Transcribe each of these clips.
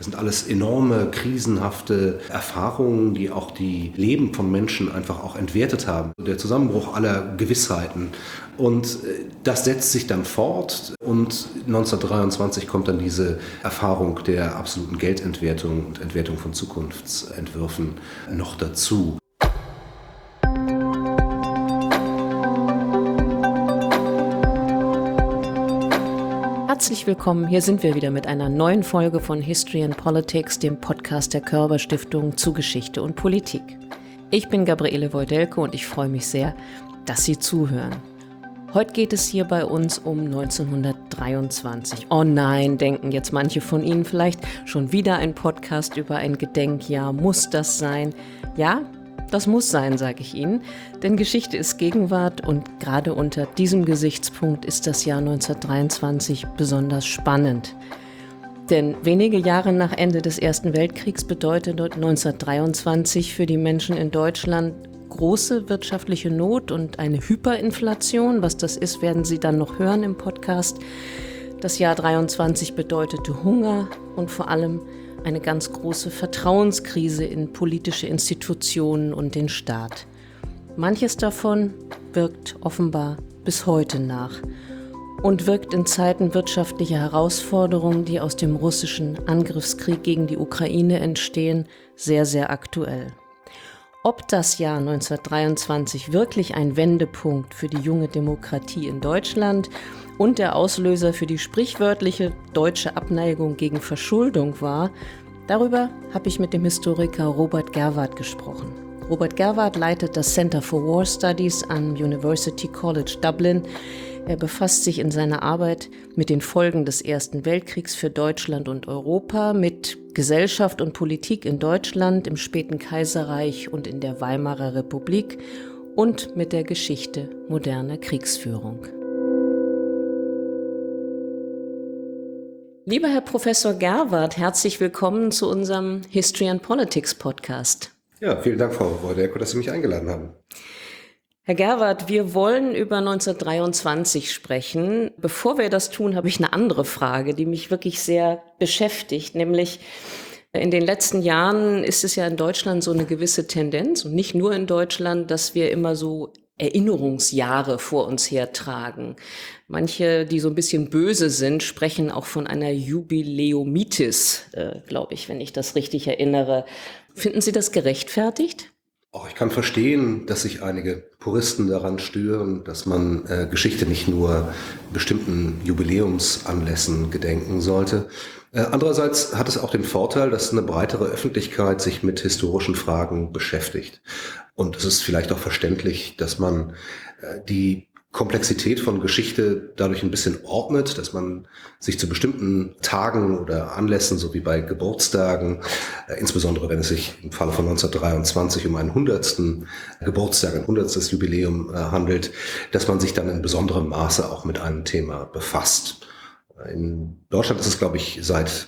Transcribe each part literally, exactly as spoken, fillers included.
Das sind alles enorme, krisenhafte Erfahrungen, die auch die Leben von Menschen einfach auch entwertet haben. Der Zusammenbruch aller Gewissheiten. Und das setzt sich dann fort und neunzehnhundertdreiundzwanzig kommt dann diese Erfahrung der absoluten Geldentwertung und Entwertung von Zukunftsentwürfen noch dazu. Herzlich willkommen, hier sind wir wieder mit einer neuen Folge von History and Politics, dem Podcast der Körber Stiftung zu Geschichte und Politik. Ich bin Gabriele Wojdelko und ich freue mich sehr, dass Sie zuhören. Heute geht es hier bei uns um neunzehnhundertdreiundzwanzig. Oh nein, denken jetzt manche von Ihnen vielleicht, schon wieder ein Podcast über ein Gedenkjahr. Muss das sein? Ja, das muss sein, sage ich Ihnen, denn Geschichte ist Gegenwart und gerade unter diesem Gesichtspunkt ist das Jahr neunzehnhundertdreiundzwanzig besonders spannend. Denn wenige Jahre nach Ende des Ersten Weltkriegs bedeutet neunzehnhundertdreiundzwanzig für die Menschen in Deutschland große wirtschaftliche Not und eine Hyperinflation. Was das ist, werden Sie dann noch hören im Podcast. Das Jahr dreiundzwanzig bedeutete Hunger und vor allem eine ganz große Vertrauenskrise in politische Institutionen und den Staat. Manches davon wirkt offenbar bis heute nach und wirkt in Zeiten wirtschaftlicher Herausforderungen, die aus dem russischen Angriffskrieg gegen die Ukraine entstehen, sehr, sehr aktuell. Ob das Jahr neunzehnhundertdreiundzwanzig wirklich ein Wendepunkt für die junge Demokratie in Deutschland und der Auslöser für die sprichwörtliche deutsche Abneigung gegen Verschuldung war, darüber habe ich mit dem Historiker Robert Gerwardt gesprochen. Robert Gerwardt leitet das Center for War Studies am University College Dublin. Er befasst sich in seiner Arbeit mit den Folgen des Ersten Weltkriegs für Deutschland und Europa, mit Gesellschaft und Politik in Deutschland, im späten Kaiserreich und in der Weimarer Republik und mit der Geschichte moderner Kriegsführung. Lieber Herr Professor Gerwardt, herzlich willkommen zu unserem History and Politics Podcast. Ja, vielen Dank, Frau Wojdelko, dass Sie mich eingeladen haben. Herr Gerwardt, wir wollen über neunzehnhundertdreiundzwanzig sprechen. Bevor wir das tun, habe ich eine andere Frage, die mich wirklich sehr beschäftigt, nämlich in den letzten Jahren ist es ja in Deutschland so eine gewisse Tendenz und nicht nur in Deutschland, dass wir immer so Erinnerungsjahre vor uns hertragen. Manche, die so ein bisschen böse sind, sprechen auch von einer Jubiläumitis, äh, glaube ich, wenn ich das richtig erinnere. Finden Sie das gerechtfertigt? Auch ich kann verstehen, dass sich einige Puristen daran stören, dass man äh, Geschichte nicht nur bestimmten Jubiläumsanlässen gedenken sollte. Äh, andererseits hat es auch den Vorteil, dass eine breitere Öffentlichkeit sich mit historischen Fragen beschäftigt. Und es ist vielleicht auch verständlich, dass man äh, die Komplexität von Geschichte dadurch ein bisschen ordnet, dass man sich zu bestimmten Tagen oder Anlässen, so wie bei Geburtstagen, äh, insbesondere wenn es sich im Falle von neunzehnhundertdreiundzwanzig um einen hundertsten Geburtstag, ein hundertstes Jubiläum äh, handelt, dass man sich dann in besonderem Maße auch mit einem Thema befasst. In Deutschland ist es, glaube ich, seit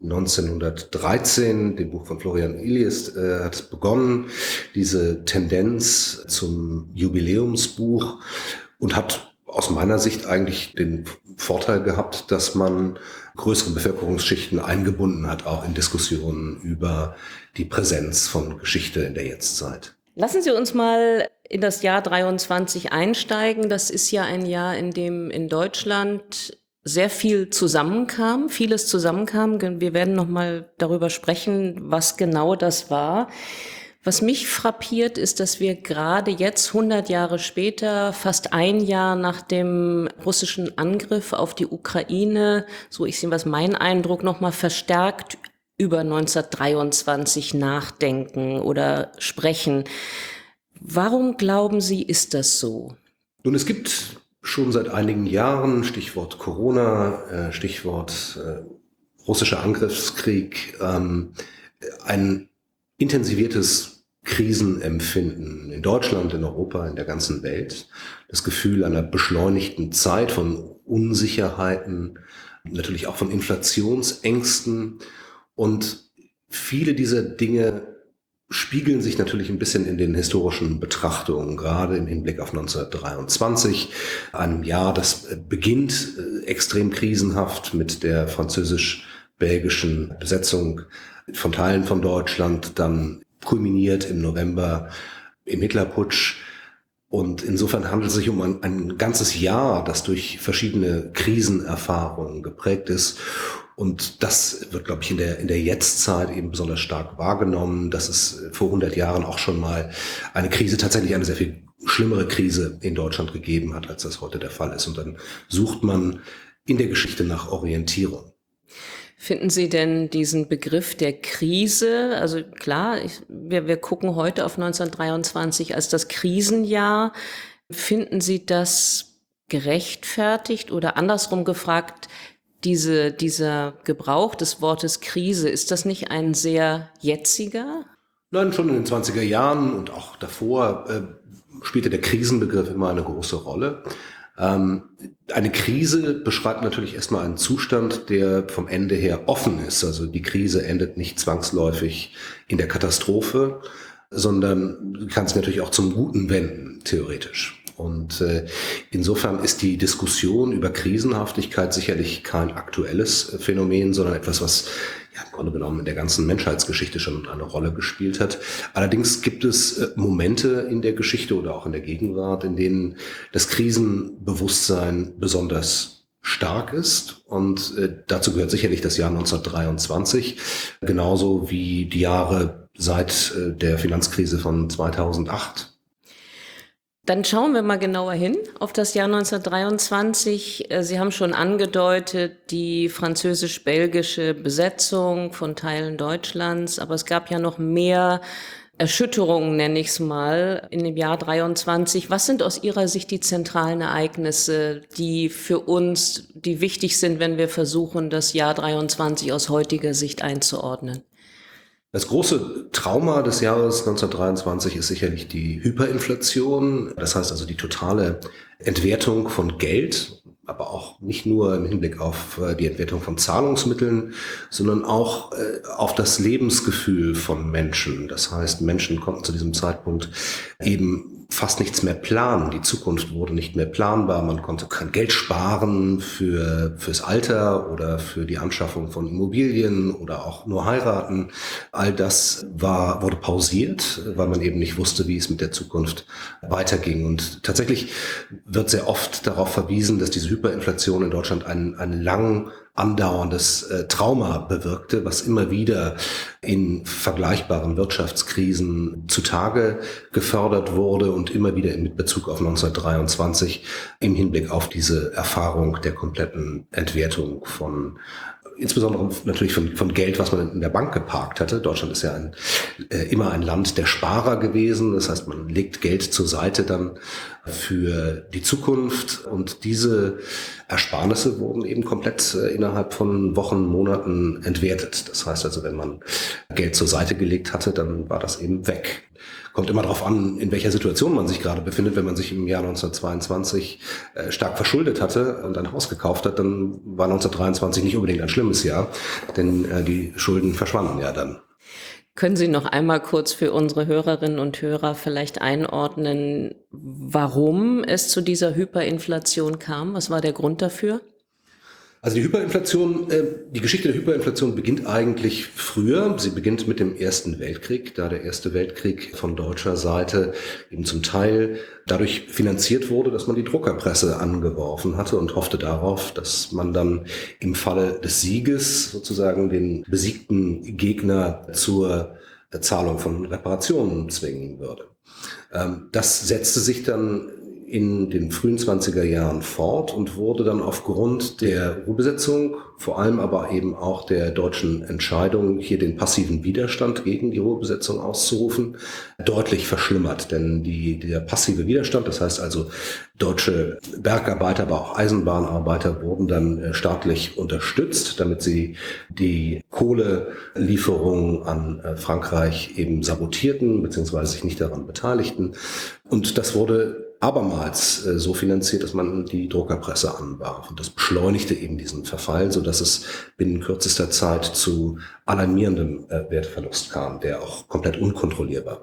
neunzehnhundertdreizehn, dem Buch von Florian Illies, äh, hat es begonnen, diese Tendenz zum Jubiläumsbuch, und hat aus meiner Sicht eigentlich den Vorteil gehabt, dass man größere Bevölkerungsschichten eingebunden hat, auch in Diskussionen über die Präsenz von Geschichte in der Jetztzeit. Lassen Sie uns mal in das Jahr dreiundzwanzig einsteigen. Das ist ja ein Jahr, in dem in Deutschland sehr viel zusammenkam, vieles zusammenkam. Wir werden noch mal darüber sprechen, was genau das war. Was mich frappiert, ist, dass wir gerade jetzt, hundert Jahre später, fast ein Jahr nach dem russischen Angriff auf die Ukraine, so ich sehe, was mein Eindruck, nochmal verstärkt über neunzehnhundertdreiundzwanzig nachdenken oder sprechen. Warum glauben Sie, ist das so? Nun, es gibt schon seit einigen Jahren, Stichwort Corona, Stichwort russischer Angriffskrieg, ein intensiviertes Krisenempfinden in Deutschland, in Europa, in der ganzen Welt. Das Gefühl einer beschleunigten Zeit von Unsicherheiten, natürlich auch von Inflationsängsten. Und viele dieser Dinge spiegeln sich natürlich ein bisschen in den historischen Betrachtungen, gerade im Hinblick auf neunzehnhundertdreiundzwanzig, einem Jahr, das beginnt extrem krisenhaft mit der französisch belgischen Besetzung von Teilen von Deutschland, dann kulminiert im November im Hitlerputsch. Und insofern handelt es sich um ein, ein ganzes Jahr, das durch verschiedene Krisenerfahrungen geprägt ist. Und das wird, glaube ich, in der, in der Jetztzeit eben besonders stark wahrgenommen, dass es vor hundert Jahren auch schon mal eine Krise, tatsächlich eine sehr viel schlimmere Krise in Deutschland gegeben hat, als das heute der Fall ist. Und dann sucht man in der Geschichte nach Orientierung. Finden Sie denn diesen Begriff der Krise, also klar, ich, wir, wir gucken heute auf neunzehnhundertdreiundzwanzig als das Krisenjahr, finden Sie das gerechtfertigt oder andersrum gefragt, diese, dieser Gebrauch des Wortes Krise, ist das nicht ein sehr jetziger? Nein, schon in den zwanziger Jahren und auch davor äh, spielte der Krisenbegriff immer eine große Rolle. Ähm, eine Krise beschreibt natürlich erstmal einen Zustand, der vom Ende her offen ist. Also die Krise endet nicht zwangsläufig in der Katastrophe, sondern kann sich natürlich auch zum Guten wenden, theoretisch. Und äh, insofern ist die Diskussion über Krisenhaftigkeit sicherlich kein aktuelles Phänomen, sondern etwas, was ja im Grunde genommen in der ganzen Menschheitsgeschichte schon eine Rolle gespielt hat. Allerdings gibt es äh, Momente in der Geschichte oder auch in der Gegenwart, in denen das Krisenbewusstsein besonders stark ist. Und äh, dazu gehört sicherlich das Jahr neunzehnhundertdreiundzwanzig, genauso wie die Jahre seit äh, der Finanzkrise von zweitausendacht. Dann schauen wir mal genauer hin auf das Jahr neunzehnhundertdreiundzwanzig. Sie haben schon angedeutet, die französisch-belgische Besetzung von Teilen Deutschlands, aber es gab ja noch mehr Erschütterungen, nenne ich es mal, in dem Jahr dreiundzwanzig. Was sind aus Ihrer Sicht die zentralen Ereignisse, die für uns, die wichtig sind, wenn wir versuchen, das Jahr dreiundzwanzig aus heutiger Sicht einzuordnen? Das große Trauma des Jahres neunzehnhundertdreiundzwanzig ist sicherlich die Hyperinflation. Das heißt also die totale Entwertung von Geld, aber auch nicht nur im Hinblick auf die Entwertung von Zahlungsmitteln, sondern auch auf das Lebensgefühl von Menschen. Das heißt, Menschen konnten zu diesem Zeitpunkt eben fast nichts mehr planen. Die Zukunft wurde nicht mehr planbar. Man konnte kein Geld sparen für fürs Alter oder für die Anschaffung von Immobilien oder auch nur heiraten. All das war wurde pausiert, weil man eben nicht wusste, wie es mit der Zukunft weiterging. Und tatsächlich wird sehr oft darauf verwiesen, dass diese Hyperinflation in Deutschland einen, einen lang andauerndes äh, Trauma bewirkte, was immer wieder in vergleichbaren Wirtschaftskrisen zutage gefördert wurde und immer wieder mit Bezug auf neunzehnhundertdreiundzwanzig im Hinblick auf diese Erfahrung der kompletten Entwertung von insbesondere natürlich von, von Geld, was man in der Bank geparkt hatte. Deutschland ist ja ein, äh, immer ein Land der Sparer gewesen. Das heißt, man legt Geld zur Seite dann für die Zukunft. Und diese Ersparnisse wurden eben komplett äh, innerhalb von Wochen, Monaten entwertet. Das heißt also, wenn man Geld zur Seite gelegt hatte, dann war das eben weg. Kommt immer darauf an, in welcher Situation man sich gerade befindet. Wenn man sich im Jahr neunzehnhundertzweiundzwanzig äh, stark verschuldet hatte und ein Haus gekauft hat, dann war neunzehnhundertdreiundzwanzig nicht unbedingt ein schlimmes Jahr, denn äh, die Schulden verschwanden ja dann. Können Sie noch einmal kurz für unsere Hörerinnen und Hörer vielleicht einordnen, warum es zu dieser Hyperinflation kam? Was war der Grund dafür? Also die Hyperinflation, äh, die Geschichte der Hyperinflation beginnt eigentlich früher. Sie beginnt mit dem Ersten Weltkrieg, da der Erste Weltkrieg von deutscher Seite eben zum Teil dadurch finanziert wurde, dass man die Druckerpresse angeworfen hatte und hoffte darauf, dass man dann im Falle des Sieges sozusagen den besiegten Gegner zur Zahlung von Reparationen zwingen würde. Ähm, das setzte sich dann in den frühen zwanziger Jahren fort und wurde dann aufgrund der Ruhrbesetzung, vor allem aber eben auch der deutschen Entscheidung, hier den passiven Widerstand gegen die Ruhrbesetzung auszurufen, deutlich verschlimmert. Denn die, der passive Widerstand, das heißt also deutsche Bergarbeiter, aber auch Eisenbahnarbeiter wurden dann staatlich unterstützt, damit sie die Kohlelieferungen an Frankreich eben sabotierten, beziehungsweise sich nicht daran beteiligten. Und das wurde abermals äh, so finanziert, dass man die Druckerpresse anwarf. Und das beschleunigte eben diesen Verfall, so dass es binnen kürzester Zeit zu alarmierendem äh, Wertverlust kam, der auch komplett unkontrollierbar war.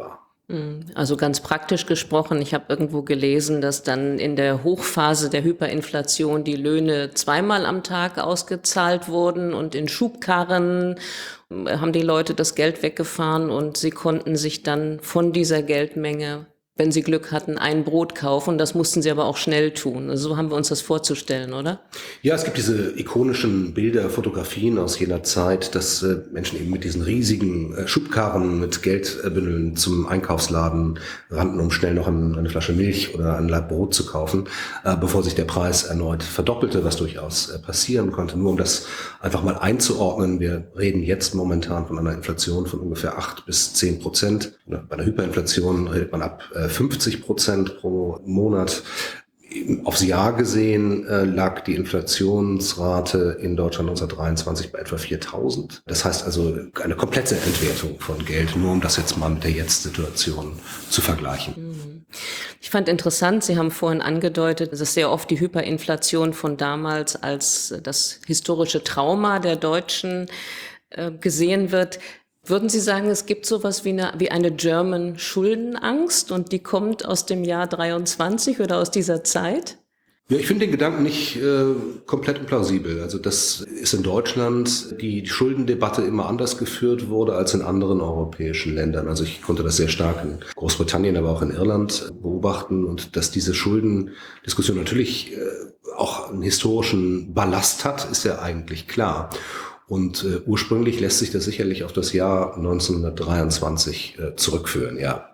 Also ganz praktisch gesprochen, ich habe irgendwo gelesen, dass dann in der Hochphase der Hyperinflation die Löhne zweimal am Tag ausgezahlt wurden und in Schubkarren haben die Leute das Geld weggefahren und sie konnten sich dann von dieser Geldmenge, wenn sie Glück hatten, ein Brot kaufen. Das mussten sie aber auch schnell tun. Also so haben wir uns das vorzustellen, oder? Ja, es gibt diese ikonischen Bilder, Fotografien aus jener Zeit, dass äh, Menschen eben mit diesen riesigen äh, Schubkarren mit Geldbündeln zum Einkaufsladen rannten, um schnell noch ein, eine Flasche Milch oder ein Laib Brot zu kaufen, äh, bevor sich der Preis erneut verdoppelte, was durchaus äh, passieren konnte. Nur um das einfach mal einzuordnen, wir reden jetzt momentan von einer Inflation von ungefähr acht bis zehn Prozent. Bei einer Hyperinflation redet man ab äh, fünfzig Prozent pro Monat. Aufs Jahr gesehen äh, lag die Inflationsrate in Deutschland neunzehnhundertdreiundzwanzig bei etwa viertausend. Das heißt also eine komplette Entwertung von Geld, nur um das jetzt mal mit der Jetzt-Situation zu vergleichen. Ich fand interessant, Sie haben vorhin angedeutet, dass sehr oft die Hyperinflation von damals als das historische Trauma der Deutschen äh, gesehen wird. Würden Sie sagen, es gibt sowas wie eine, wie eine German Schuldenangst und die kommt aus dem Jahr dreiundzwanzig oder aus dieser Zeit? Ja, ich finde den Gedanken nicht äh, komplett implausibel. Also das ist in Deutschland die, die Schuldendebatte immer anders geführt wurde als in anderen europäischen Ländern. Also ich konnte das sehr stark in Großbritannien, aber auch in Irland beobachten und dass diese Schuldendiskussion natürlich äh, auch einen historischen Ballast hat, ist ja eigentlich klar. Und äh, ursprünglich lässt sich das sicherlich auf das Jahr neunzehnhundertdreiundzwanzig äh, zurückführen, ja.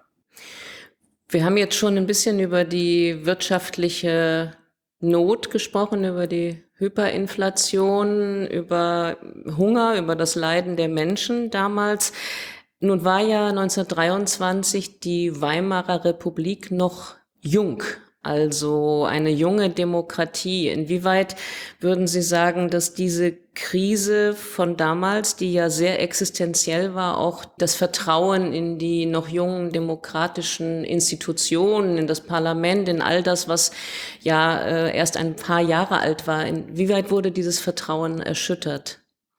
Wir haben jetzt schon ein bisschen über die wirtschaftliche Not gesprochen, über die Hyperinflation, über Hunger, über das Leiden der Menschen damals. Nun war ja neunzehnhundertdreiundzwanzig die Weimarer Republik noch jung. Also eine junge Demokratie. Inwieweit würden Sie sagen, dass diese Krise von damals, die ja sehr existenziell war, auch das Vertrauen in die noch jungen demokratischen Institutionen, in das Parlament, in all das, was ja äh, erst ein paar Jahre alt war, inwieweit wurde dieses Vertrauen erschüttert?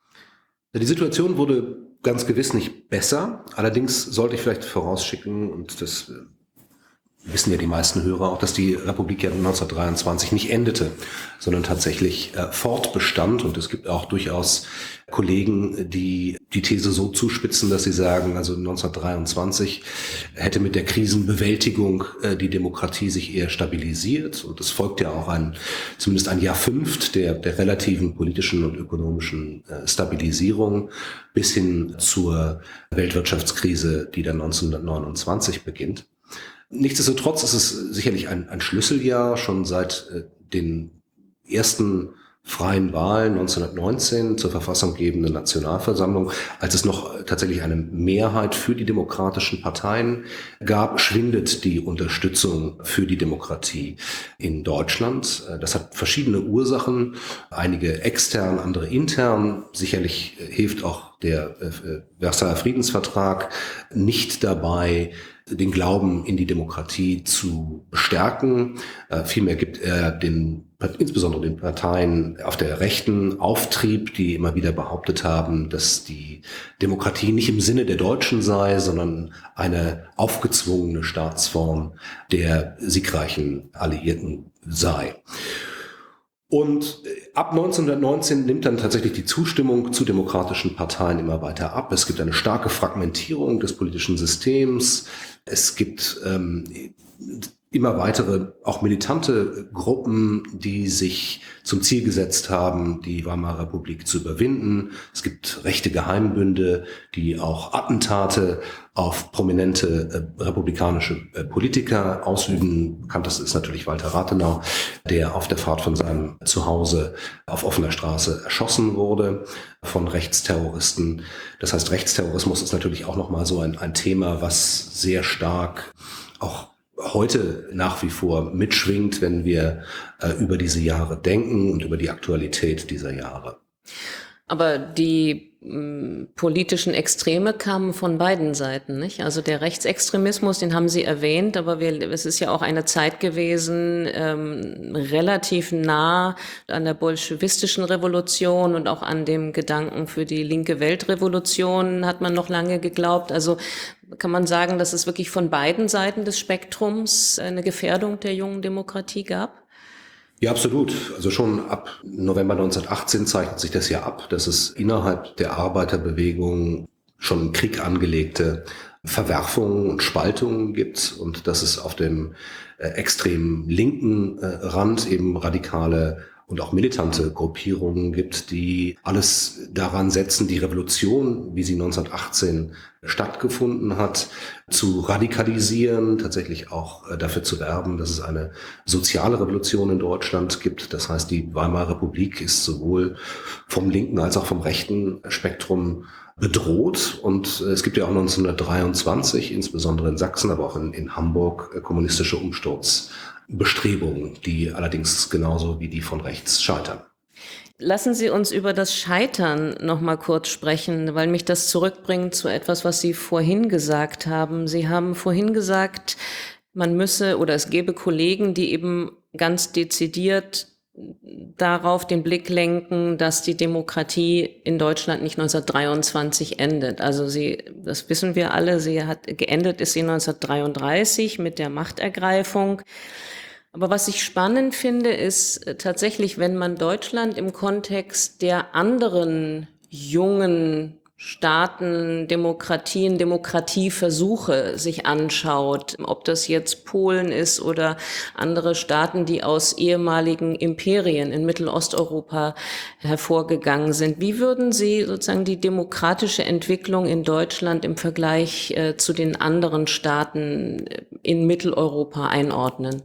Die Situation wurde ganz gewiss nicht besser. Allerdings sollte ich vielleicht vorausschicken, und das wissen ja die meisten Hörer auch, dass die Republik ja neunzehnhundertdreiundzwanzig nicht endete, sondern tatsächlich äh, fortbestand. Und es gibt auch durchaus Kollegen, die die These so zuspitzen, dass sie sagen, also neunzehnhundertdreiundzwanzig hätte mit der Krisenbewältigung äh, die Demokratie sich eher stabilisiert. Und es folgt ja auch ein, zumindest ein Jahrfünft der, der relativen politischen und ökonomischen äh, Stabilisierung bis hin zur Weltwirtschaftskrise, die dann neunzehnhundertneunundzwanzig beginnt. Nichtsdestotrotz ist es sicherlich ein, ein Schlüsseljahr, schon seit äh, den ersten freien Wahlen neunzehnhundertneunzehn zur verfassunggebenden Nationalversammlung, als es noch tatsächlich eine Mehrheit für die demokratischen Parteien gab, schwindet die Unterstützung für die Demokratie in Deutschland. Das hat verschiedene Ursachen, einige extern, andere intern. Sicherlich hilft auch der äh, Versailler Friedensvertrag nicht dabei, den Glauben in die Demokratie zu bestärken. Äh, vielmehr gibt er den, insbesondere den Parteien auf der Rechten Auftrieb, die immer wieder behauptet haben, dass die Demokratie nicht im Sinne der Deutschen sei, sondern eine aufgezwungene Staatsform der siegreichen Alliierten sei. Und ab neunzehnhundertneunzehn nimmt dann tatsächlich die Zustimmung zu demokratischen Parteien immer weiter ab. Es gibt eine starke Fragmentierung des politischen Systems. Es gibt ähm, immer weitere, auch militante Gruppen, die sich zum Ziel gesetzt haben, die Weimarer Republik zu überwinden. Es gibt rechte Geheimbünde, die auch Attentate auf prominente äh, republikanische äh, Politiker ausüben. Bekannteste ist natürlich Walter Rathenau, der auf der Fahrt von seinem Zuhause auf offener Straße erschossen wurde von Rechtsterroristen. Das heißt, Rechtsterrorismus ist natürlich auch nochmal so ein, ein Thema, was sehr stark auch heute nach wie vor mitschwingt, wenn wir äh, über diese Jahre denken und über die Aktualität dieser Jahre. Aber die m, politischen Extreme kamen von beiden Seiten, nicht? Also der Rechtsextremismus, den haben Sie erwähnt, aber wir, es ist ja auch eine Zeit gewesen, ähm, relativ nah an der bolschewistischen Revolution und auch an dem Gedanken für die linke Weltrevolution hat man noch lange geglaubt. Also kann man sagen, dass es wirklich von beiden Seiten des Spektrums eine Gefährdung der jungen Demokratie gab? Ja, absolut. Also schon ab November neunzehnhundertachtzehn zeichnet sich das ja ab, dass es innerhalb der Arbeiterbewegung schon im Krieg angelegte Verwerfungen und Spaltungen gibt und dass es auf dem äh, extrem linken äh, Rand eben radikale und auch militante Gruppierungen gibt, die alles daran setzen, die Revolution, wie sie neunzehnhundertachtzehn stattgefunden hat, zu radikalisieren, tatsächlich auch äh, dafür zu werben, dass es eine soziale Revolution in Deutschland gibt. Das heißt, die Weimarer Republik ist sowohl vom linken als auch vom rechten Spektrum bedroht. Und äh, es gibt ja auch neunzehnhundertdreiundzwanzig, insbesondere in Sachsen, aber auch in, in Hamburg, äh, kommunistische Umsturzbestrebungen, die allerdings genauso wie die von rechts scheitern. Lassen Sie uns über das Scheitern noch mal kurz sprechen, weil mich das zurückbringt zu etwas, was Sie vorhin gesagt haben. Sie haben vorhin gesagt, man müsse oder es gäbe Kollegen, die eben ganz dezidiert darauf den Blick lenken, dass die Demokratie in Deutschland nicht neunzehnhundertdreiundzwanzig endet. Also sie, das wissen wir alle, sie hat geendet ist sie neunzehnhundertdreiunddreißig mit der Machtergreifung. Aber was ich spannend finde, ist tatsächlich, wenn man Deutschland im Kontext der anderen jungen Staaten, Demokratien, Demokratieversuche sich anschaut, ob das jetzt Polen ist oder andere Staaten, die aus ehemaligen Imperien in Mittelosteuropa hervorgegangen sind. Wie würden Sie sozusagen die demokratische Entwicklung in Deutschland im Vergleich äh, zu den anderen Staaten in Mitteleuropa einordnen?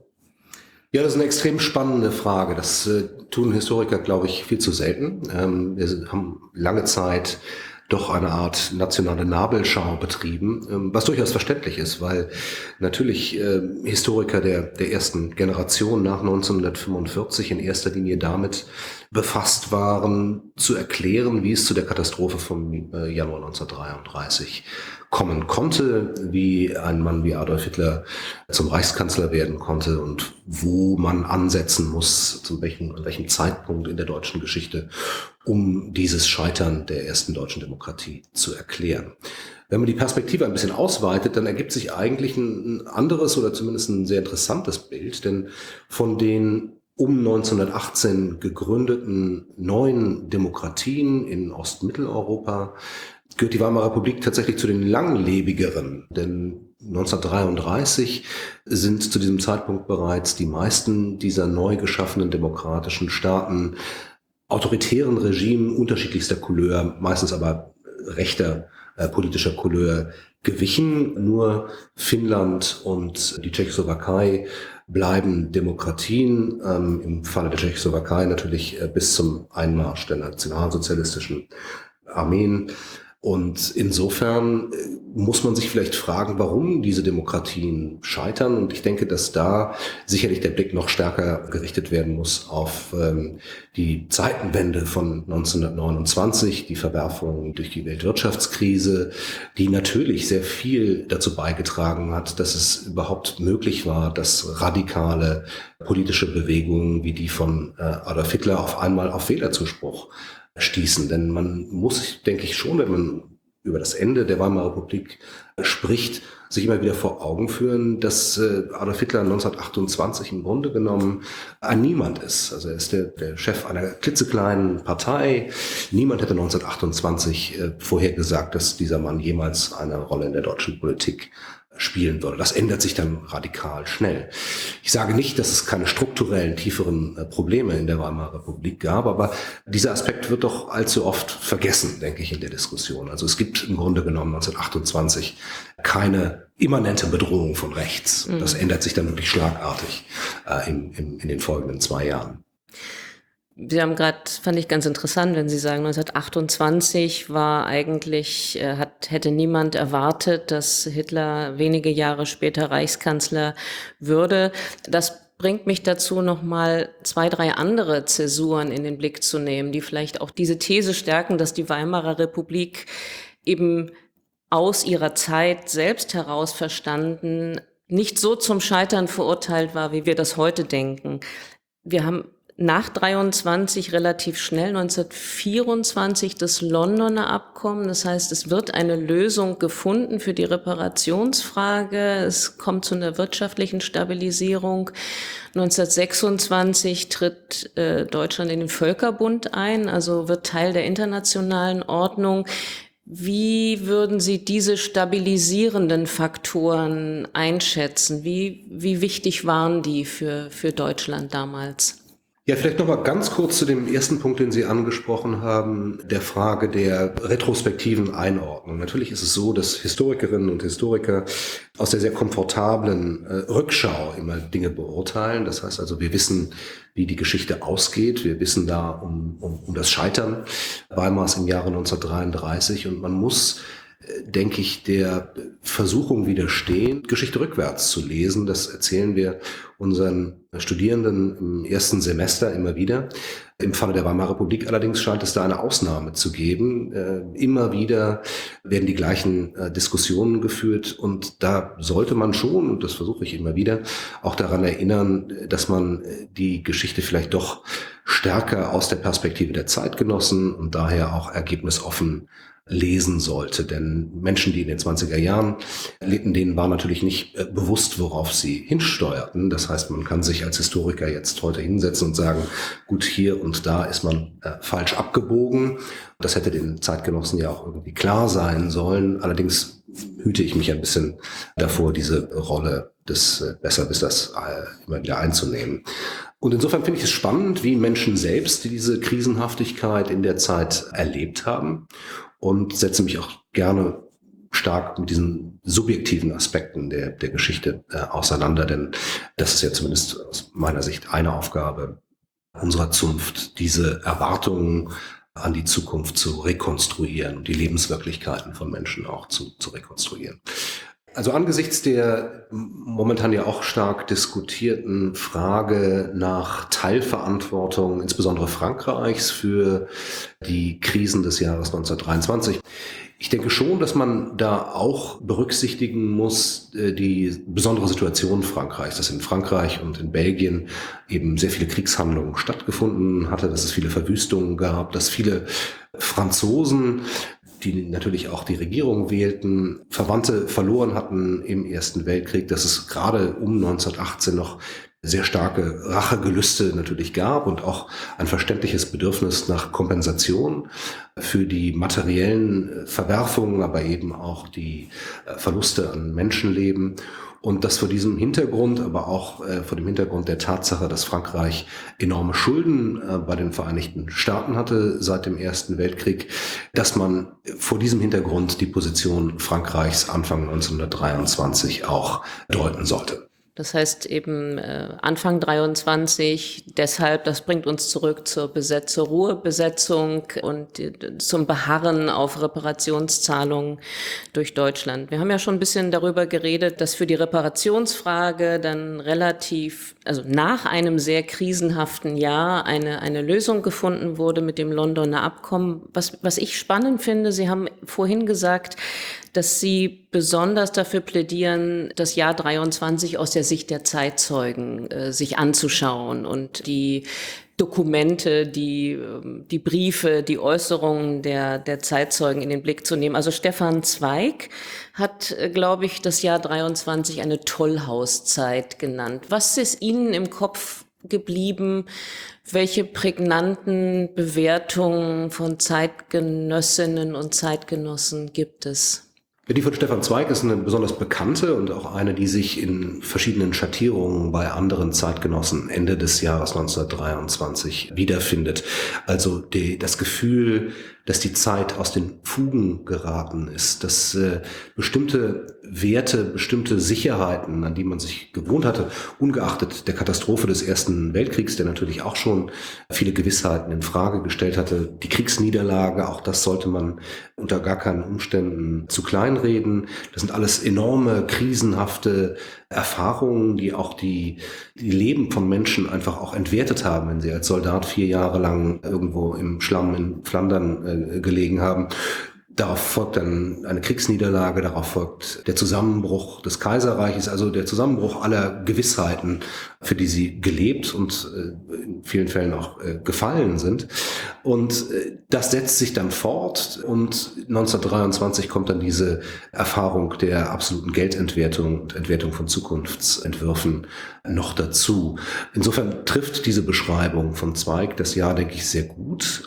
Ja, das ist eine extrem spannende Frage. Das äh, tun Historiker, glaube ich, viel zu selten. Ähm, wir haben lange Zeit doch eine Art nationale Nabelschau betrieben, ähm, was durchaus verständlich ist, weil natürlich äh, Historiker der, der ersten Generation nach neunzehnhundertfünfundvierzig in erster Linie damit befasst waren, zu erklären, wie es zu der Katastrophe vom äh, Januar neunzehnhundertdreiunddreißig kommen konnte, wie ein Mann wie Adolf Hitler zum Reichskanzler werden konnte und wo man ansetzen muss, zu welchem, an welchem Zeitpunkt in der deutschen Geschichte, um dieses Scheitern der ersten deutschen Demokratie zu erklären. Wenn man die Perspektive ein bisschen ausweitet, dann ergibt sich eigentlich ein anderes oder zumindest ein sehr interessantes Bild, denn von den um neunzehnhundertachtzehn gegründeten neuen Demokratien in Ostmitteleuropa gehört die Weimarer Republik tatsächlich zu den langlebigeren, denn neunzehnhundertdreiunddreißig sind zu diesem Zeitpunkt bereits die meisten dieser neu geschaffenen demokratischen Staaten autoritären Regimen unterschiedlichster Couleur, meistens aber rechter äh, politischer Couleur gewichen. Nur Finnland und die Tschechoslowakei bleiben Demokratien, ähm, im Falle der Tschechoslowakei natürlich äh, bis zum Einmarsch der nationalsozialistischen Armeen. Und insofern muss man sich vielleicht fragen, warum diese Demokratien scheitern. Und ich denke, dass da sicherlich der Blick noch stärker gerichtet werden muss auf ähm, die Zeitenwende von neunzehnhundertneunundzwanzig, die Verwerfung durch die Weltwirtschaftskrise, die natürlich sehr viel dazu beigetragen hat, dass es überhaupt möglich war, dass radikale politische Bewegungen wie die von äh, Adolf Hitler auf einmal auf Wählerzuspruch stießen. Denn man muss, denke ich schon, wenn man über das Ende der Weimarer Republik spricht, sich immer wieder vor Augen führen, dass äh, Adolf Hitler neunzehnhundertachtundzwanzig im Grunde genommen ein Niemand ist. Also er ist der, der Chef einer klitzekleinen Partei. Niemand hätte neunzehnhundertachtundzwanzig äh, vorhergesagt, dass dieser Mann jemals eine Rolle in der deutschen Politik spielen würde. Das ändert sich dann radikal schnell. Ich sage nicht, dass es keine strukturellen, tieferen äh, Probleme in der Weimarer Republik gab, aber dieser Aspekt wird doch allzu oft vergessen, denke ich, in der Diskussion. Also es gibt im Grunde genommen neunzehnhundertachtundzwanzig keine immanente Bedrohung von rechts. Mhm. Das ändert sich dann wirklich schlagartig äh, im, im, in den folgenden zwei Jahren. Sie haben gerade, fand ich ganz interessant, wenn Sie sagen, neunzehnhundertachtundzwanzig war eigentlich, äh, hat, hätte niemand erwartet, dass Hitler wenige Jahre später Reichskanzler würde. Das bringt mich dazu, nochmal zwei, drei andere Zäsuren in den Blick zu nehmen, die vielleicht auch diese These stärken, dass die Weimarer Republik eben aus ihrer Zeit selbst heraus verstanden nicht so zum Scheitern verurteilt war, wie wir das heute denken. Wir haben nach dreiundzwanzig relativ schnell neunzehnhundertvierundzwanzig das Londoner Abkommen. Das heißt, es wird eine Lösung gefunden für die Reparationsfrage. Es kommt zu einer wirtschaftlichen Stabilisierung. neunzehnhundertsechsundzwanzig tritt äh, Deutschland in den Völkerbund ein, also wird Teil der internationalen Ordnung. Wie würden Sie diese stabilisierenden Faktoren einschätzen? Wie, wie wichtig waren die für, für Deutschland damals? Ja, vielleicht noch mal ganz kurz zu dem ersten Punkt, den Sie angesprochen haben, der Frage der retrospektiven Einordnung. Natürlich ist es so, dass Historikerinnen und Historiker aus der sehr komfortablen äh, Rückschau immer Dinge beurteilen. Das heißt also, wir wissen, wie die Geschichte ausgeht. Wir wissen da um, um, um das Scheitern Weimars im Jahre neunzehnhundertdreiunddreißig und man muss, denke ich, der Versuchung widerstehen, Geschichte rückwärts zu lesen. Das erzählen wir unseren Studierenden im ersten Semester immer wieder. Im Falle der Weimarer Republik allerdings scheint es da eine Ausnahme zu geben. Äh, immer wieder werden die gleichen äh, Diskussionen geführt und da sollte man schon, und das versuche ich immer wieder, auch daran erinnern, dass man die Geschichte vielleicht doch stärker aus der Perspektive der Zeitgenossen und daher auch ergebnisoffen lesen sollte. Denn Menschen, die in den zwanziger Jahren lebten, denen war natürlich nicht äh, bewusst, worauf sie hinsteuerten. Das heißt, man kann sich als Historiker jetzt heute hinsetzen und sagen, gut, hier und da ist man äh, falsch abgebogen. Das hätte den Zeitgenossen ja auch irgendwie klar sein sollen. Allerdings hüte ich mich ein bisschen davor, diese Rolle des äh, Besserwissers äh, immer wieder einzunehmen. Und insofern finde ich es spannend, wie Menschen selbst diese Krisenhaftigkeit in der Zeit erlebt haben. Und setze mich auch gerne stark mit diesen subjektiven Aspekten der, der Geschichte äh, auseinander, denn das ist ja zumindest aus meiner Sicht eine Aufgabe unserer Zunft, diese Erwartungen an die Zukunft zu rekonstruieren und die Lebenswirklichkeiten von Menschen auch zu, zu rekonstruieren. Also angesichts der momentan ja auch stark diskutierten Frage nach Teilverantwortung, insbesondere Frankreichs, für die Krisen des Jahres neunzehnhundertdreiundzwanzig. Ich denke schon, dass man da auch berücksichtigen muss, die besondere Situation Frankreichs, dass in Frankreich und in Belgien eben sehr viele Kriegshandlungen stattgefunden hatte, dass es viele Verwüstungen gab, dass viele Franzosen, die natürlich auch die Regierung wählten, Verwandte verloren hatten im Ersten Weltkrieg, dass es gerade um neunzehnhundertachtzehn noch sehr starke Rachegelüste natürlich gab und auch ein verständliches Bedürfnis nach Kompensation für die materiellen Verwerfungen, aber eben auch die Verluste an Menschenleben. Und dass vor diesem Hintergrund, aber auch äh, vor dem Hintergrund der Tatsache, dass Frankreich enorme Schulden äh, bei den Vereinigten Staaten hatte seit dem Ersten Weltkrieg, dass man vor diesem Hintergrund die Position Frankreichs Anfang neunzehnhundertdreiundzwanzig auch deuten sollte. Das heißt eben äh, Anfang dreiundzwanzig, deshalb, das bringt uns zurück zur Besetz- zur Ruhebesetzung und äh, zum Beharren auf Reparationszahlungen durch Deutschland. Wir haben ja schon ein bisschen darüber geredet, dass für die Reparationsfrage dann relativ, also nach einem sehr krisenhaften Jahr eine, eine Lösung gefunden wurde mit dem Londoner Abkommen. Was, was ich spannend finde, Sie haben vorhin gesagt, dass Sie besonders dafür plädieren, das Jahr dreiundzwanzig aus der Sicht der Zeitzeugen äh, sich anzuschauen und die Dokumente, die, die Briefe, die Äußerungen der, der Zeitzeugen in den Blick zu nehmen. Also Stefan Zweig hat, glaube ich, das Jahr dreiundzwanzig eine Tollhauszeit genannt. Was ist Ihnen im Kopf geblieben? Welche prägnanten Bewertungen von Zeitgenössinnen und Zeitgenossen gibt es? Die von Stefan Zweig ist eine besonders bekannte und auch eine, die sich in verschiedenen Schattierungen bei anderen Zeitgenossen Ende des Jahres neunzehnhundertdreiundzwanzig wiederfindet. Also die, das Gefühl, dass die Zeit aus den Fugen geraten ist, dass äh, bestimmte Werte, bestimmte Sicherheiten, an die man sich gewohnt hatte, ungeachtet der Katastrophe des Ersten Weltkriegs, der natürlich auch schon viele Gewissheiten in Frage gestellt hatte, die Kriegsniederlage, auch das sollte man unter gar keinen Umständen zu kleinreden. Das sind alles enorme, krisenhafte Erfahrungen, die auch die, die Leben von Menschen einfach auch entwertet haben, wenn sie als Soldat vier Jahre lang irgendwo im Schlamm in Flandern äh, gelegen haben. Darauf folgt dann eine Kriegsniederlage, darauf folgt der Zusammenbruch des Kaiserreiches, also der Zusammenbruch aller Gewissheiten, für die sie gelebt und in vielen Fällen auch gefallen sind. Und das setzt sich dann fort und neunzehnhundertdreiundzwanzig kommt dann diese Erfahrung der absoluten Geldentwertung und Entwertung von Zukunftsentwürfen noch dazu. Insofern trifft diese Beschreibung von Zweig das Jahr, denke ich, sehr gut.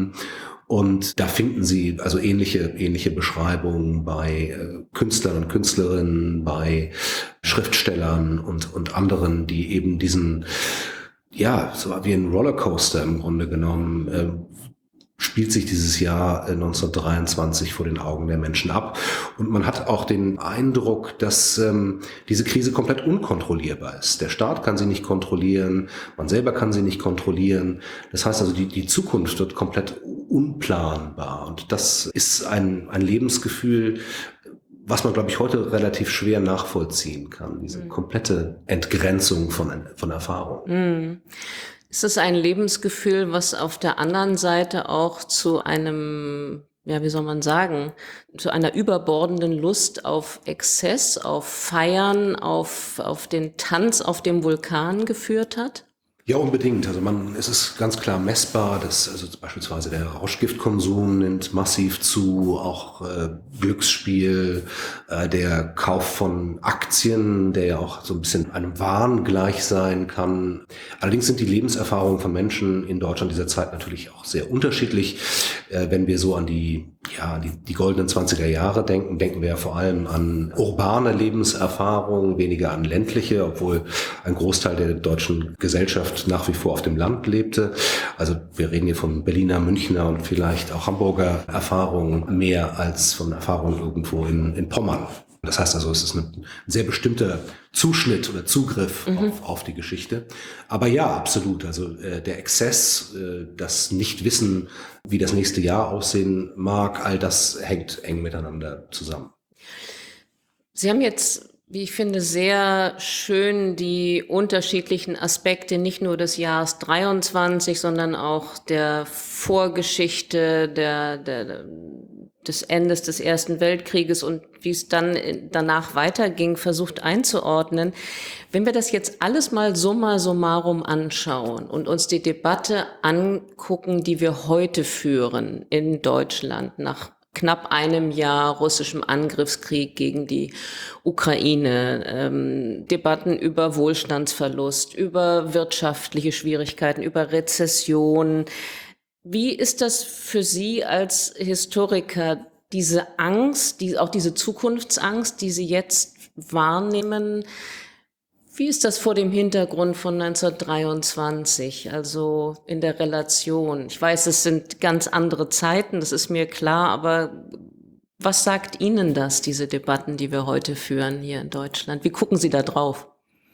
Und da finden Sie also ähnliche, ähnliche Beschreibungen bei äh, Künstlern und Künstlerinnen, bei Schriftstellern und, und anderen, die eben diesen, ja, so wie ein Rollercoaster im Grunde genommen, äh, spielt sich dieses Jahr neunzehnhundertdreiundzwanzig vor den Augen der Menschen ab. Und man hat auch den Eindruck, dass ähm, diese Krise komplett unkontrollierbar ist. Der Staat kann sie nicht kontrollieren, man selber kann sie nicht kontrollieren. Das heißt also, die, die Zukunft wird komplett unplanbar. Und das ist ein, ein Lebensgefühl, was man, glaube ich, heute relativ schwer nachvollziehen kann. Diese komplette Entgrenzung von, von Erfahrung. Mhm. Ist es ein Lebensgefühl, was auf der anderen Seite auch zu einem, ja, wie soll man sagen, zu einer überbordenden Lust auf Exzess, auf Feiern, auf, auf den Tanz auf dem Vulkan geführt hat? Ja, unbedingt. Also man, es ist ganz klar messbar, dass also beispielsweise der Rauschgiftkonsum nimmt massiv zu, auch äh, Glücksspiel, äh, der Kauf von Aktien, der ja auch so ein bisschen einem Wahn gleich sein kann. Allerdings sind die Lebenserfahrungen von Menschen in Deutschland dieser Zeit natürlich auch sehr unterschiedlich. Äh, wenn wir so an die ja die, die goldenen zwanziger Jahre denken, denken wir ja vor allem an urbane Lebenserfahrungen, weniger an ländliche, obwohl ein Großteil der deutschen Gesellschaft nach wie vor auf dem Land lebte. Also wir reden hier von Berliner, Münchner und vielleicht auch Hamburger Erfahrungen mehr als von Erfahrungen irgendwo in, in Pommern. Das heißt also, es ist ein sehr bestimmter Zuschnitt oder Zugriff mhm. auf, auf die Geschichte. Aber ja, absolut. Also äh, der Exzess, äh, das Nichtwissen, wie das nächste Jahr aussehen mag, all das hängt eng miteinander zusammen. Sie haben jetzt, wie ich finde, sehr schön die unterschiedlichen Aspekte nicht nur des Jahres dreiundzwanzig, sondern auch der Vorgeschichte, der, der, des Endes des Ersten Weltkrieges und wie es dann danach weiterging, versucht einzuordnen. Wenn wir das jetzt alles mal summa summarum anschauen und uns die Debatte angucken, die wir heute führen in Deutschland nach knapp einem Jahr russischem Angriffskrieg gegen die Ukraine, ähm, Debatten über Wohlstandsverlust, über wirtschaftliche Schwierigkeiten, über Rezession. Wie ist das für Sie als Historiker, diese Angst, die, auch diese Zukunftsangst, die Sie jetzt wahrnehmen? Wie ist das vor dem Hintergrund von neunzehnhundertdreiundzwanzig, also in der Relation? Ich weiß, es sind ganz andere Zeiten, das ist mir klar, aber was sagt Ihnen das, diese Debatten, die wir heute führen hier in Deutschland? Wie gucken Sie da drauf?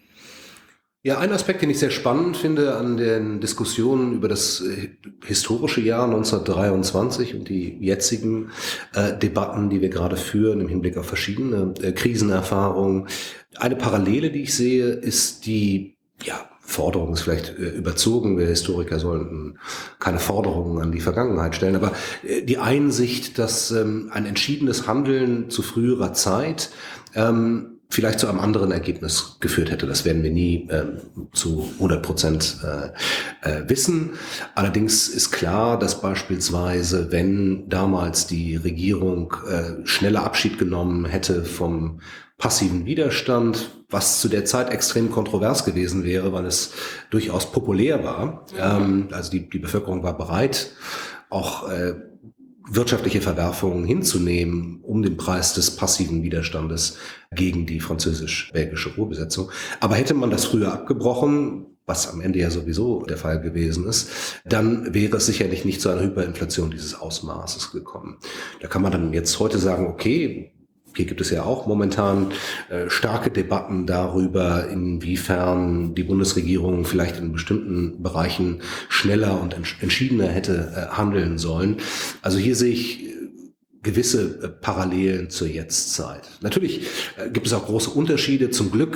Ja, ein Aspekt, den ich sehr spannend finde an den Diskussionen über das historische Jahr neunzehnhundertdreiundzwanzig und die jetzigen äh, Debatten, die wir gerade führen im Hinblick auf verschiedene äh, Krisenerfahrungen. Eine Parallele, die ich sehe, ist die, ja, Forderung ist vielleicht äh, überzogen. Wir Historiker sollten keine Forderungen an die Vergangenheit stellen, aber äh, die Einsicht, dass ähm, ein entschiedenes Handeln zu früherer Zeit ähm, vielleicht zu einem anderen Ergebnis geführt hätte. Das werden wir nie ähm, zu hundert Prozent äh, äh, wissen. Allerdings ist klar, dass beispielsweise, wenn damals die Regierung äh, schneller Abschied genommen hätte vom passiven Widerstand, was zu der Zeit extrem kontrovers gewesen wäre, weil es durchaus populär war. Mhm. Ähm, also die, die Bevölkerung war bereit, auch äh, wirtschaftliche Verwerfungen hinzunehmen, um den Preis des passiven Widerstandes gegen die französisch-belgische Ruhrbesetzung. Aber hätte man das früher abgebrochen, was am Ende ja sowieso der Fall gewesen ist, dann wäre es sicherlich nicht zu einer Hyperinflation dieses Ausmaßes gekommen. Da kann man dann jetzt heute sagen, okay, hier gibt es ja auch momentan äh, starke Debatten darüber, inwiefern die Bundesregierung vielleicht in bestimmten Bereichen schneller und ents- entschiedener hätte äh, handeln sollen. Also hier sehe ich äh, gewisse äh, Parallelen zur Jetztzeit. Natürlich äh, gibt es auch große Unterschiede. Zum Glück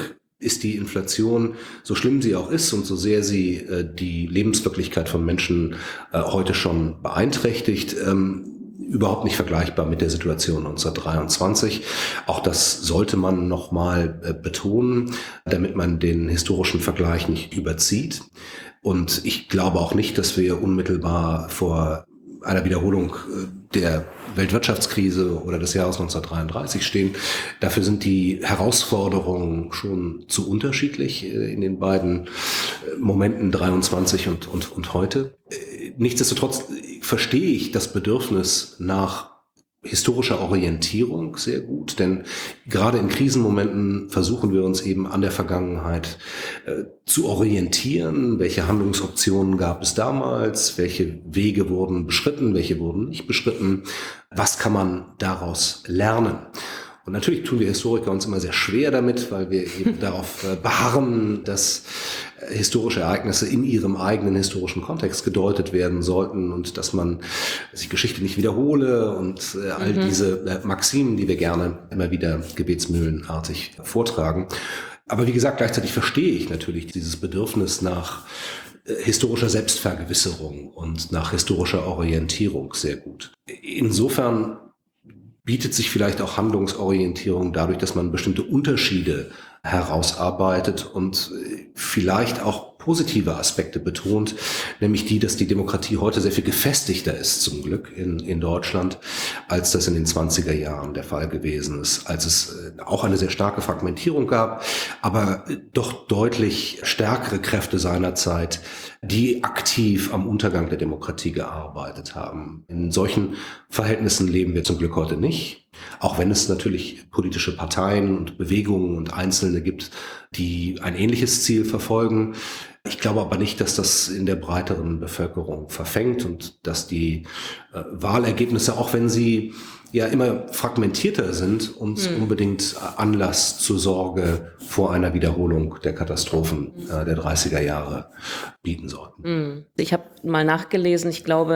ist die Inflation, so schlimm sie auch ist und so sehr sie äh, die Lebenswirklichkeit von Menschen äh, heute schon beeinträchtigt, ähm, überhaupt nicht vergleichbar mit der Situation neunzehnhundertdreiundzwanzig. Auch das sollte man nochmal äh, betonen, damit man den historischen Vergleich nicht überzieht. Und ich glaube auch nicht, dass wir unmittelbar vor einer Wiederholung der Weltwirtschaftskrise oder des Jahres neunzehnhundertdreiunddreißig stehen. Dafür sind die Herausforderungen schon zu unterschiedlich in den beiden Momenten dreiundzwanzig und, und, und heute. Nichtsdestotrotz verstehe ich das Bedürfnis nach historischer Orientierung sehr gut, denn gerade in Krisenmomenten versuchen wir uns eben an der Vergangenheit äh, zu orientieren. Welche Handlungsoptionen gab es damals? Welche Wege wurden beschritten? Welche wurden nicht beschritten? Was kann man daraus lernen? Und natürlich tun wir Historiker uns immer sehr schwer damit, weil wir eben darauf äh, beharren, dass äh, historische Ereignisse in ihrem eigenen historischen Kontext gedeutet werden sollten und dass man sich Geschichte nicht wiederhole und äh, all mhm. diese äh, Maximen, die wir gerne immer wieder gebetsmühlenartig vortragen. Aber wie gesagt, gleichzeitig verstehe ich natürlich dieses Bedürfnis nach äh, historischer Selbstvergewisserung und nach historischer Orientierung sehr gut. Insofern bietet sich vielleicht auch Handlungsorientierung dadurch, dass man bestimmte Unterschiede herausarbeitet und vielleicht auch positive Aspekte betont, nämlich die, dass die Demokratie heute sehr viel gefestigter ist, zum Glück in, in Deutschland, als das in den zwanziger Jahren der Fall gewesen ist, als es auch eine sehr starke Fragmentierung gab, aber doch deutlich stärkere Kräfte seinerzeit, die aktiv am Untergang der Demokratie gearbeitet haben. In solchen Verhältnissen leben wir zum Glück heute nicht, auch wenn es natürlich politische Parteien und Bewegungen und Einzelne gibt, die ein ähnliches Ziel verfolgen. Ich glaube aber nicht, dass das in der breiteren Bevölkerung verfängt und dass die äh, Wahlergebnisse, auch wenn sie ja immer fragmentierter sind, uns mhm. unbedingt Anlass zur Sorge vor einer Wiederholung der Katastrophen äh, der dreißiger Jahre bieten sollten. Mhm. Ich habe mal nachgelesen, ich glaube,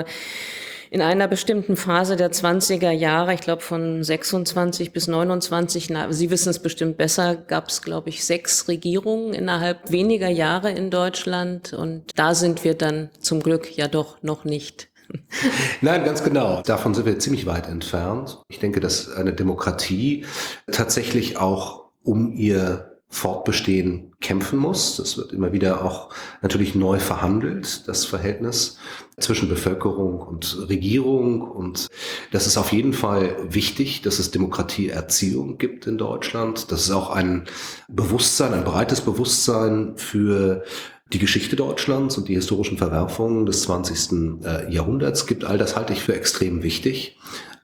in einer bestimmten Phase der zwanziger Jahre, ich glaube von sechsundzwanzig bis neunundzwanzig, na, Sie wissen es bestimmt besser, gab es, glaube ich, sechs Regierungen innerhalb weniger Jahre in Deutschland. Und da sind wir dann zum Glück ja doch noch nicht. Nein, ganz genau. Davon sind wir ziemlich weit entfernt. Ich denke, dass eine Demokratie tatsächlich auch um ihr Fortbestehen kämpfen muss. Das wird immer wieder auch natürlich neu verhandelt, das Verhältnis zwischen Bevölkerung und Regierung. Und das ist auf jeden Fall wichtig, dass es Demokratieerziehung gibt in Deutschland. Dass es auch ein Bewusstsein, ein breites Bewusstsein für die Geschichte Deutschlands und die historischen Verwerfungen des zwanzigsten Jahrhunderts gibt. All das halte ich für extrem wichtig.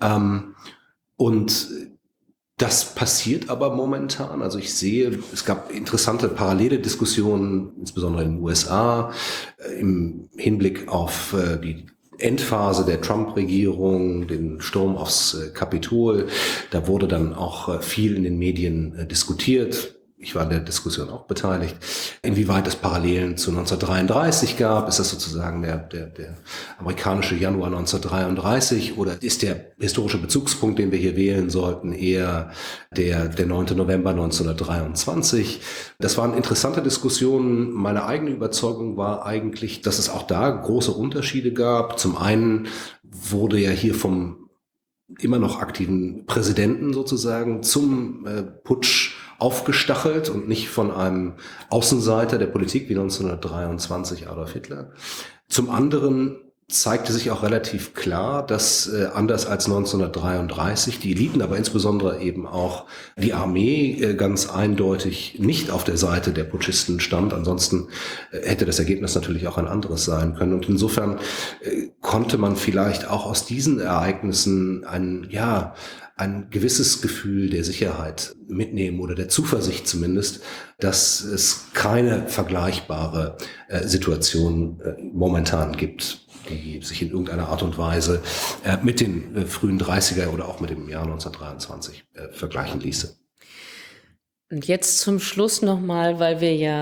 Und das passiert aber momentan. Also ich sehe, es gab interessante parallele Diskussionen, insbesondere in den U S A, im Hinblick auf die Endphase der Trump-Regierung, den Sturm aufs Kapitol. Da wurde dann auch viel in den Medien diskutiert. Ich war in der Diskussion auch beteiligt, inwieweit es Parallelen zu neunzehnhundertdreiunddreißig gab. Ist das sozusagen der, der, der amerikanische Januar neunzehnhundertdreiunddreißig oder ist der historische Bezugspunkt, den wir hier wählen sollten, eher der, der neunte November neunzehnhundertdreiundzwanzig? Das waren interessante Diskussionen. Meine eigene Überzeugung war eigentlich, dass es auch da große Unterschiede gab. Zum einen wurde ja hier vom immer noch aktiven Präsidenten sozusagen zum äh, Putsch aufgestachelt und nicht von einem Außenseiter der Politik wie neunzehnhundertdreiundzwanzig Adolf Hitler. Zum anderen zeigte sich auch relativ klar, dass äh, anders als neunzehnhundertdreiunddreißig die Eliten, aber insbesondere eben auch die Armee äh, ganz eindeutig nicht auf der Seite der Putschisten stand. Ansonsten äh, hätte das Ergebnis natürlich auch ein anderes sein können. Und insofern äh, konnte man vielleicht auch aus diesen Ereignissen ein, ja, ein gewisses Gefühl der Sicherheit mitnehmen oder der Zuversicht zumindest, dass es keine vergleichbare äh, Situation äh, momentan gibt, die sich in irgendeiner Art und Weise äh, mit den äh, frühen dreißiger oder auch mit dem Jahr neunzehnhundertdreiundzwanzig äh, vergleichen ließe. Und jetzt zum Schluss nochmal, weil wir ja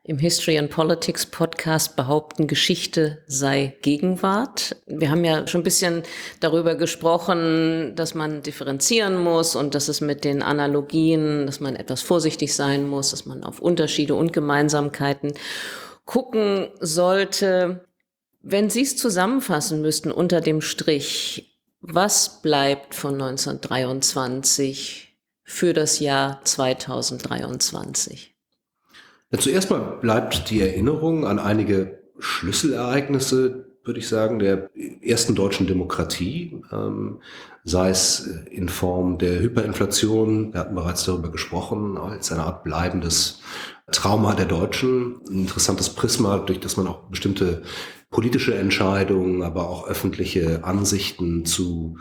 im History and Politics Podcast behaupten, Geschichte sei Gegenwart. Wir haben ja schon ein bisschen darüber gesprochen, dass man differenzieren muss und dass es mit den Analogien, dass man etwas vorsichtig sein muss, dass man auf Unterschiede und Gemeinsamkeiten gucken sollte. Wenn Sie es zusammenfassen müssten unter dem Strich, was bleibt von neunzehnhundertdreiundzwanzig für das Jahr zweitausenddreiundzwanzig? Ja, zuerst mal bleibt die Erinnerung an einige Schlüsselereignisse, würde ich sagen, der ersten deutschen Demokratie, ähm, sei es in Form der Hyperinflation, wir hatten bereits darüber gesprochen, als eine Art bleibendes Trauma der Deutschen, ein interessantes Prisma, durch das man auch bestimmte politische Entscheidungen, aber auch öffentliche Ansichten zu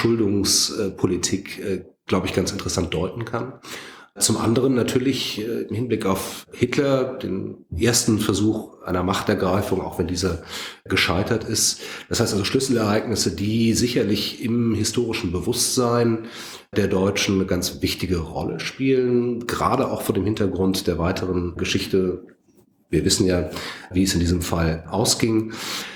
Verschuldungspolitik, äh, glaube ich, ganz interessant deuten kann. Zum anderen natürlich äh, im Hinblick auf Hitler, den ersten Versuch einer Machtergreifung, auch wenn dieser gescheitert ist. Das heißt also Schlüsselereignisse, die sicherlich im historischen Bewusstsein der Deutschen eine ganz wichtige Rolle spielen, gerade auch vor dem Hintergrund der weiteren Geschichte. Wir wissen ja, wie es in diesem Fall ausging.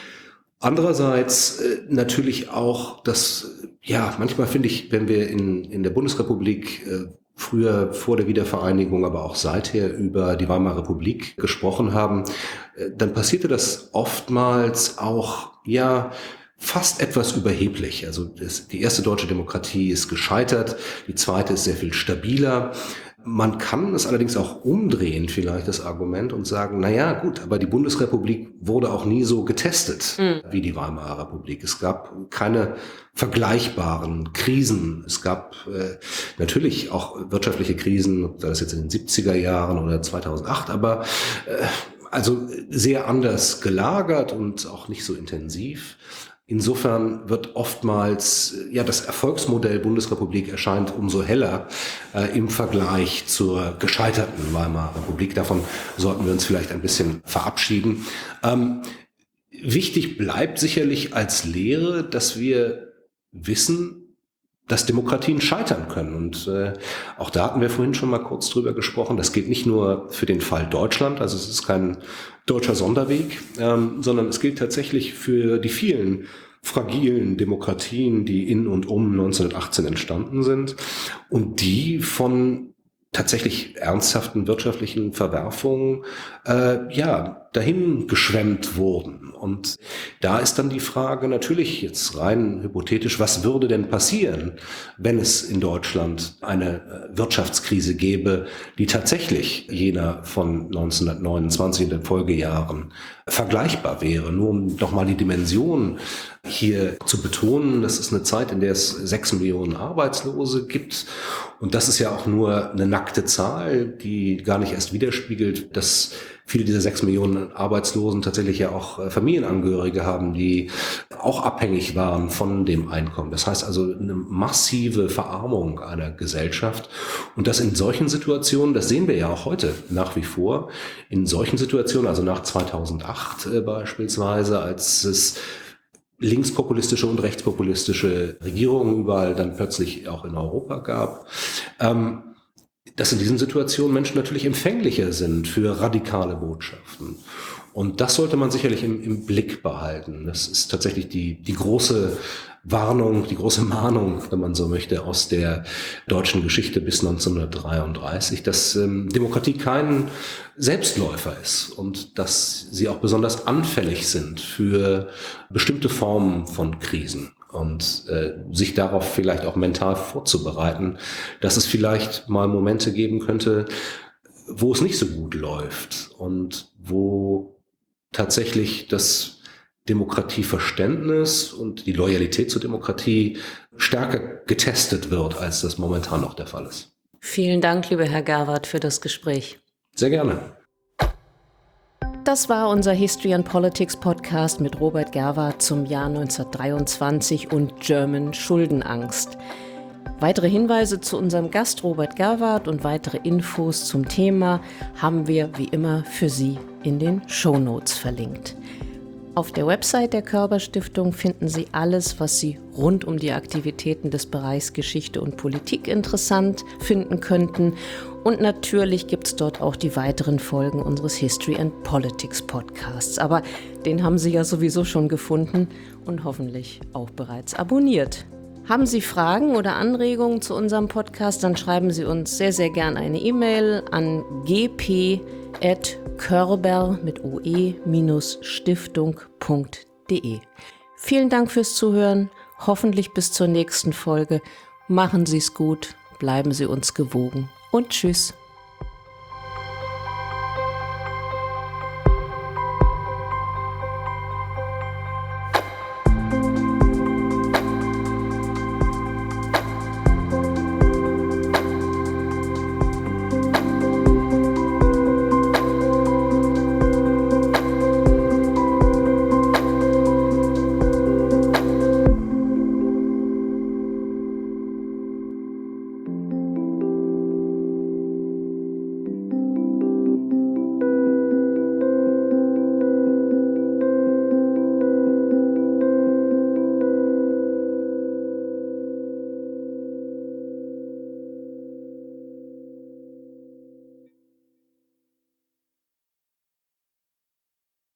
Andererseits äh, natürlich auch, dass, ja, manchmal finde ich, wenn wir in, in der Bundesrepublik äh, früher vor der Wiedervereinigung, aber auch seither über die Weimarer Republik gesprochen haben, äh, dann passierte das oftmals auch, ja, fast etwas überheblich. Also das, die erste deutsche Demokratie ist gescheitert, die zweite ist sehr viel stabiler. Man kann es allerdings auch umdrehen, vielleicht das Argument, und sagen, na ja, gut, aber die Bundesrepublik wurde auch nie so getestet mhm. wie die Weimarer Republik. Es gab keine vergleichbaren Krisen. Es gab äh, natürlich auch wirtschaftliche Krisen, sei das jetzt in den siebziger Jahren oder zweitausendacht, aber äh, also sehr anders gelagert und auch nicht so intensiv. Insofern wird oftmals, ja, das Erfolgsmodell Bundesrepublik erscheint umso heller äh, im Vergleich zur gescheiterten Weimarer Republik. Davon sollten wir uns vielleicht ein bisschen verabschieden. Ähm, wichtig bleibt sicherlich als Lehre, dass wir wissen, dass Demokratien scheitern können. Und äh, auch da hatten wir vorhin schon mal kurz drüber gesprochen. Das gilt nicht nur für den Fall Deutschland, also es ist kein deutscher Sonderweg, ähm, sondern es gilt tatsächlich für die vielen fragilen Demokratien, die in und um neunzehnhundertachtzehn entstanden sind und die von tatsächlich ernsthaften wirtschaftlichen Verwerfungen äh, ja dahin geschwemmt wurden. Und da ist dann die Frage natürlich jetzt rein hypothetisch, was würde denn passieren, wenn es in Deutschland eine äh, Wirtschaftskrise gäbe, die tatsächlich jener von neunzehnhundertneunundzwanzig in den Folgejahren vergleichbar wäre. Nur um nochmal die Dimension hier zu betonen, das ist eine Zeit, in der es sechs Millionen Arbeitslose gibt. Und das ist ja auch nur eine nackte Zahl, die gar nicht erst widerspiegelt, dass viele dieser sechs Millionen Arbeitslosen tatsächlich ja auch Familienangehörige haben, die auch abhängig waren von dem Einkommen. Das heißt also eine massive Verarmung einer Gesellschaft. Und das in solchen Situationen, das sehen wir ja auch heute nach wie vor, in solchen Situationen, also nach zweitausendacht äh, beispielsweise, als es linkspopulistische und rechtspopulistische Regierungen überall dann plötzlich auch in Europa gab, ähm, dass in diesen Situationen Menschen natürlich empfänglicher sind für radikale Botschaften. Und das sollte man sicherlich im, im Blick behalten. Das ist tatsächlich die, die große Warnung, die große Mahnung, wenn man so möchte, aus der deutschen Geschichte bis neunzehnhundertdreiunddreißig, dass ähm, Demokratie kein Selbstläufer ist und dass sie auch besonders anfällig sind für bestimmte Formen von Krisen. Und äh, sich darauf vielleicht auch mental vorzubereiten, dass es vielleicht mal Momente geben könnte, wo es nicht so gut läuft und wo tatsächlich das Demokratieverständnis und die Loyalität zur Demokratie stärker getestet wird, als das momentan noch der Fall ist. Vielen Dank, lieber Herr Gerwart, für das Gespräch. Sehr gerne. Das war unser History and Politics Podcast mit Robert Gerwart zum Jahr neunzehnhundertdreiundzwanzig und German Schuldenangst. Weitere Hinweise zu unserem Gast Robert Gerwart und weitere Infos zum Thema haben wir wie immer für Sie in den Shownotes verlinkt. Auf der Website der Körber-Stiftung finden Sie alles, was Sie rund um die Aktivitäten des Bereichs Geschichte und Politik interessant finden könnten. Und natürlich gibt es dort auch die weiteren Folgen unseres History and Politics Podcasts. Aber den haben Sie ja sowieso schon gefunden und hoffentlich auch bereits abonniert. Haben Sie Fragen oder Anregungen zu unserem Podcast, dann schreiben Sie uns sehr, sehr gern eine E-Mail an g p at körber mit oe stiftung punkt de. Vielen Dank fürs Zuhören, hoffentlich bis zur nächsten Folge. Machen Sie es gut, bleiben Sie uns gewogen und tschüss.